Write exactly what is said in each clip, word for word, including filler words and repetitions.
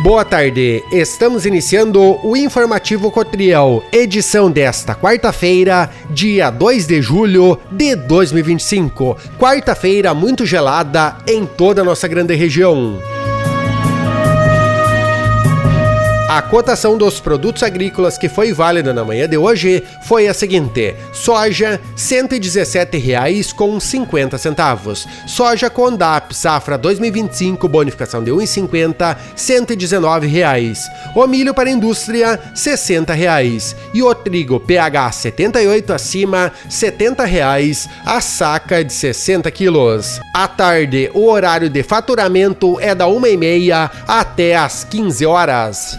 Boa tarde, estamos iniciando o Informativo Cotriel, edição desta quarta-feira, dia dois de julho de dois mil e vinte e cinco. Quarta-feira muito gelada em toda a nossa grande região. A cotação dos produtos agrícolas que foi válida na manhã de hoje foi a seguinte: soja cento e dezessete reais com cinquenta centavos, soja Condap safra dois mil e vinte e cinco bonificação de um real e cinquenta, cento e dezenove reais, o milho para indústria sessenta reais e o trigo P H setenta e oito acima setenta reais a saca de sessenta quilos. À tarde o horário de faturamento é da uma e meia até às quinze horas.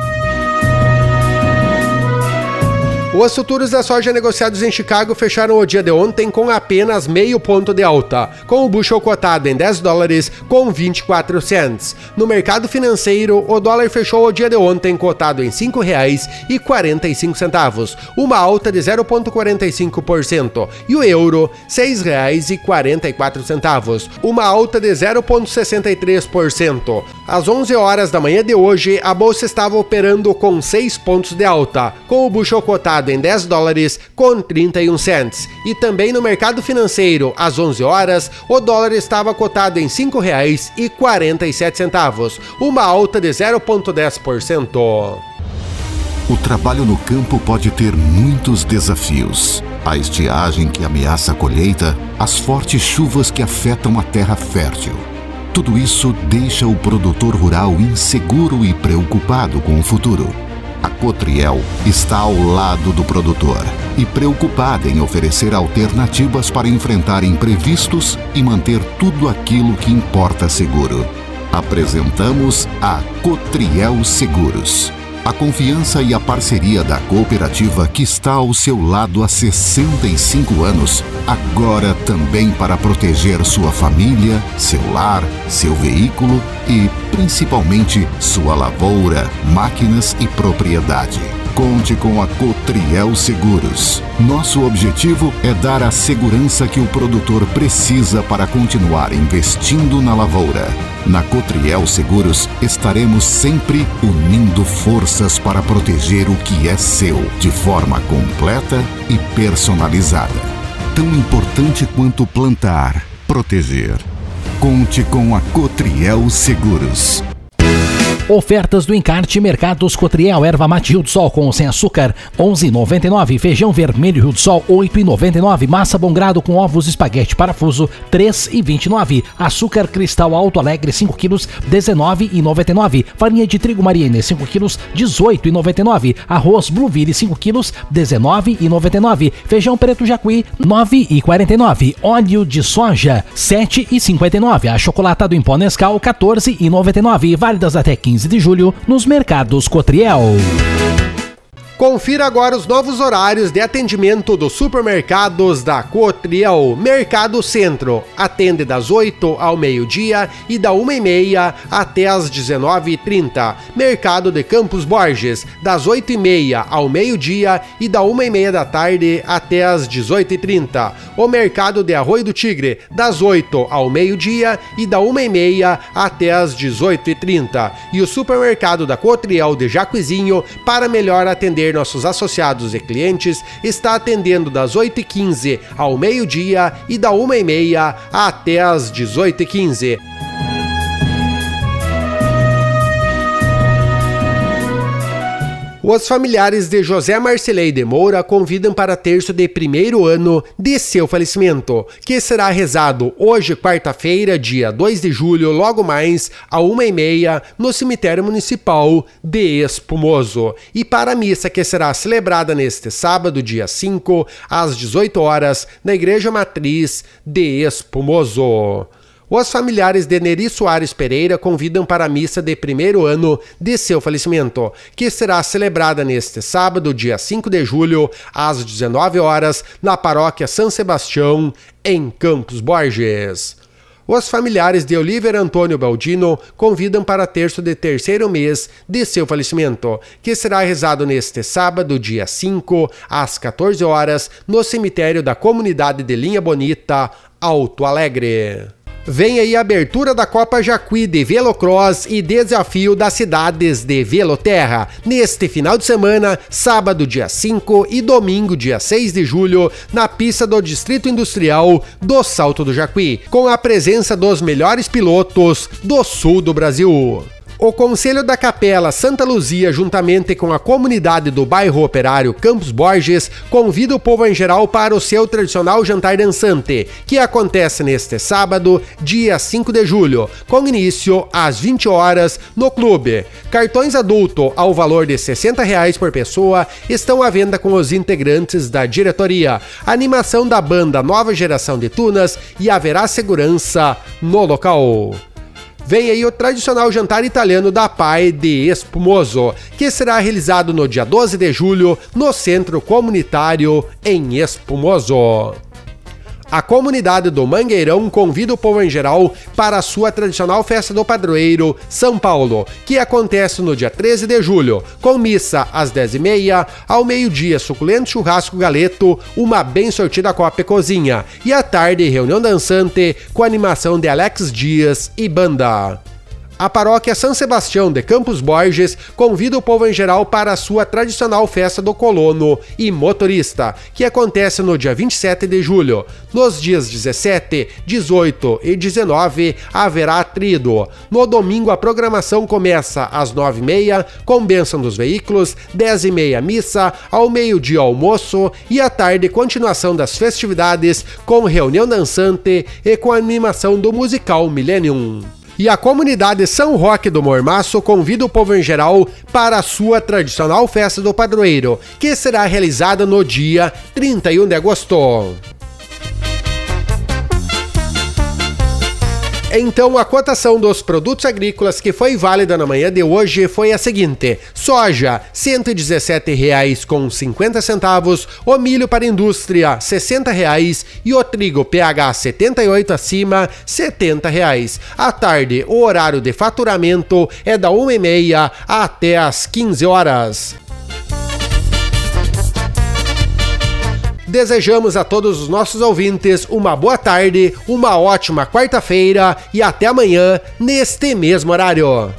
Os futuros da soja negociados em Chicago fecharam o dia de ontem com apenas meio ponto de alta, com o bushel cotado em dez dólares com vinte e quatro cents. No mercado financeiro, o dólar fechou o dia de ontem cotado em cinco reais e quarenta e cinco centavos, uma alta de zero vírgula quarenta e cinco por cento, e o euro seis reais e quarenta e quatro centavos, uma alta de zero vírgula sessenta e três por cento. Às onze horas da manhã de hoje, a bolsa estava operando com seis pontos de alta, com o bushel cotado em dez dólares com trinta e um cents. E também no mercado financeiro, às onze horas, o dólar estava cotado em cinco reais e quarenta e sete centavos, uma alta de zero vírgula dez por cento. O trabalho no campo pode ter muitos desafios. A estiagem que ameaça a colheita, as fortes chuvas que afetam a terra fértil. Tudo isso deixa o produtor rural inseguro e preocupado com o futuro. A Cotriel está ao lado do produtor e preocupada em oferecer alternativas para enfrentar imprevistos e manter tudo aquilo que importa seguro. Apresentamos a Cotriel Seguros. A confiança e a parceria da cooperativa que está ao seu lado há sessenta e cinco anos, agora também para proteger sua família, seu lar, seu veículo e, principalmente, sua lavoura, máquinas e propriedade. Conte com a Cotriel Seguros. Nosso objetivo é dar a segurança que o produtor precisa para continuar investindo na lavoura. Na Cotriel Seguros, estaremos sempre unindo forças para proteger o que é seu, de forma completa e personalizada. Tão importante quanto plantar, proteger. Conte com a Cotriel Seguros. Ofertas do encarte Mercados Cotriel, erva mate Rio do Sol com ou sem açúcar, onze reais e noventa e nove centavos. Feijão vermelho Rio do Sol, oito reais e noventa e nove centavos. Massa bom grado com ovos espaguete parafuso, três reais e vinte e nove centavos. Açúcar cristal Alto Alegre, cinco quilos, dezenove reais e noventa e nove centavos. Farinha de trigo Mariene, cinco quilos, dezoito reais e noventa e nove centavos. Arroz Blueville, cinco quilos, dezenove reais e noventa e nove centavos. Feijão preto Jacuí, nove reais e quarenta e nove centavos. Óleo de soja, sete reais e cinquenta e nove centavos. Achocolatado em pó Nescau, quatorze reais e noventa e nove centavos. Válidas até quinze de julho nos mercados Cotriel. Confira agora os novos horários de atendimento dos supermercados da Cotriel. Mercado Centro atende das oito ao meio-dia e da uma e meia até às dezenove e trinta. Mercado de Campos Borges, das oito e meia ao meio-dia e da uma e meia da tarde até às dezoito e trinta. O Mercado de Arroio do Tigre, das oito ao meio-dia e da uma e meia até às dezoito e trinta. E o supermercado da Cotriel de Jacuizinho, para melhor atender nossos associados e clientes, está atendendo das oito e quinze ao meio-dia e da uma e meia até às dezoito e quinze. Os familiares de José Marcelei de Moura convidam para terço de primeiro ano de seu falecimento, que será rezado hoje, quarta-feira, dia dois de julho, logo mais, à uma e meia, no cemitério municipal de Espumoso. E para a missa que será celebrada neste sábado, dia cinco, às dezoito horas, na Igreja Matriz de Espumoso. Os familiares de Neri Soares Pereira convidam para a missa de primeiro ano de seu falecimento, que será celebrada neste sábado, dia cinco de julho, às dezenove horas, na paróquia São Sebastião, em Campos Borges. Os familiares de Oliver Antônio Baldino convidam para terço de terceiro mês de seu falecimento, que será rezado neste sábado, dia cinco, às quatorze horas, no cemitério da comunidade de Linha Bonita, Alto Alegre. Vem aí a abertura da Copa Jacuí de Velocross e desafio das cidades de Veloterra. Neste final de semana, sábado dia cinco e domingo dia seis de julho, na pista do Distrito Industrial do Salto do Jacuí, com a presença dos melhores pilotos do sul do Brasil. O Conselho da Capela Santa Luzia, juntamente com a comunidade do bairro Operário Campos Borges, convida o povo em geral para o seu tradicional jantar dançante, que acontece neste sábado, dia cinco de julho, com início às vinte horas no clube. Cartões adulto ao valor de sessenta reais por pessoa estão à venda com os integrantes da diretoria. A animação da banda Nova Geração de Tunas e haverá segurança no local. Vem aí o tradicional jantar italiano da Pai de Espumoso, que será realizado no dia doze de julho no Centro Comunitário em Espumoso. A comunidade do Mangueirão convida o povo em geral para a sua tradicional festa do padroeiro, São Paulo, que acontece no dia treze de julho, com missa às dez e meia, ao meio-dia suculento churrasco galeto, uma bem sortida copa e cozinha, e à tarde reunião dançante com animação de Alex Dias e banda. A paróquia São Sebastião de Campos Borges convida o povo em geral para a sua tradicional festa do colono e motorista, que acontece no dia vinte e sete de julho. Nos dias dezessete, dezoito e dezenove haverá trido. No domingo a programação começa às nove e meia, com bênção dos veículos, dez e meia missa, ao meio-dia almoço e à tarde continuação das festividades com reunião dançante e com animação do musical Millennium. E a comunidade São Roque do Mormaço convida o povo em geral para a sua tradicional festa do padroeiro, que será realizada no dia trinta e um de agosto. Então, a cotação dos produtos agrícolas que foi válida na manhã de hoje foi a seguinte: soja, cento e dezessete reais com cinquenta centavos, o milho para indústria, sessenta reais e o trigo P H setenta e oito acima, setenta reais. À tarde, o horário de faturamento é da uma e meia até às quinze horas. Desejamos a todos os nossos ouvintes uma boa tarde, uma ótima quarta-feira e até amanhã, neste mesmo horário.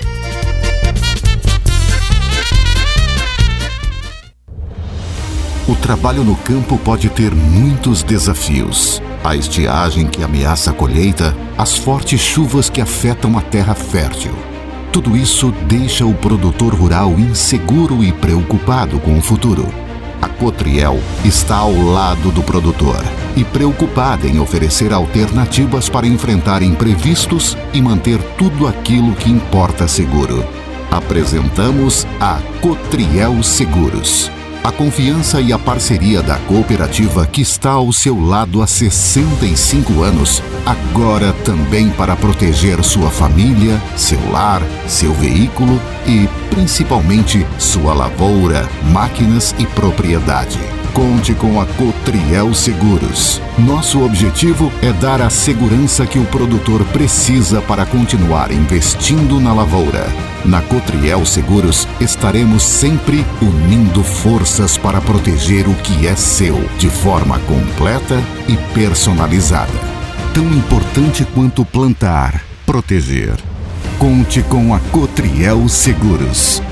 O trabalho no campo pode ter muitos desafios. A estiagem que ameaça a colheita, as fortes chuvas que afetam a terra fértil. Tudo isso deixa o produtor rural inseguro e preocupado com o futuro. A Cotriel está ao lado do produtor e preocupada em oferecer alternativas para enfrentar imprevistos e manter tudo aquilo que importa seguro. Apresentamos a Cotriel Seguros. A confiança e a parceria da cooperativa que está ao seu lado há sessenta e cinco anos, agora também para proteger sua família, seu lar, seu veículo e, principalmente, sua lavoura, máquinas e propriedade. Conte com a Cotriel Seguros. Nosso objetivo é dar a segurança que o produtor precisa para continuar investindo na lavoura. Na Cotriel Seguros, estaremos sempre unindo forças para proteger o que é seu, de forma completa e personalizada. Tão importante quanto plantar, proteger. Conte com a Cotriel Seguros.